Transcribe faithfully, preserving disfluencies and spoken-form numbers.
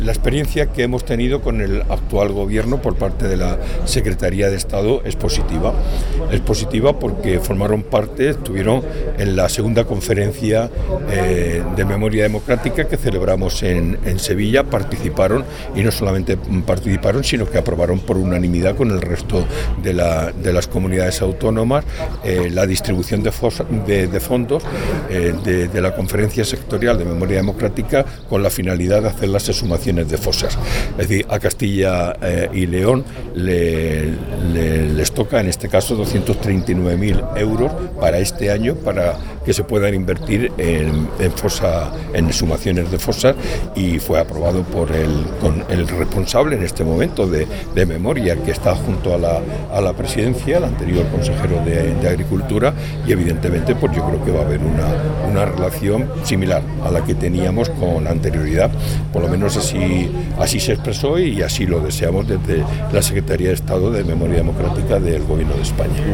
La experiencia que hemos tenido con el actual gobierno por parte de la Secretaría de Estado es positiva. Es positiva porque formaron parte, estuvieron en la segunda conferencia eh, de memoria democrática que celebramos en, en Sevilla, participaron y no solamente participaron, sino que aprobaron por unanimidad con el resto de, la, de las comunidades autónomas eh, la distribución de, fos, de, de fondos eh, de, de la conferencia sectorial de memoria democrática con la finalidad de hacer las exhumaciones de fosas. Es decir, a Castilla eh, y León le, le, les toca en este caso doscientos treinta y nueve mil euros para este año para que se puedan invertir en, en, fosa, en exhumaciones de fosas, y fue aprobado por el, con el responsable en este momento de, de memoria, que está junto a la, a la presidencia, el anterior consejero de, de Agricultura, y evidentemente pues yo creo que va a haber una, una relación similar a la que teníamos con anterioridad, por lo menos así, así se expresó y así lo deseamos desde la Secretaría de Estado de Memoria Democrática del Gobierno de España.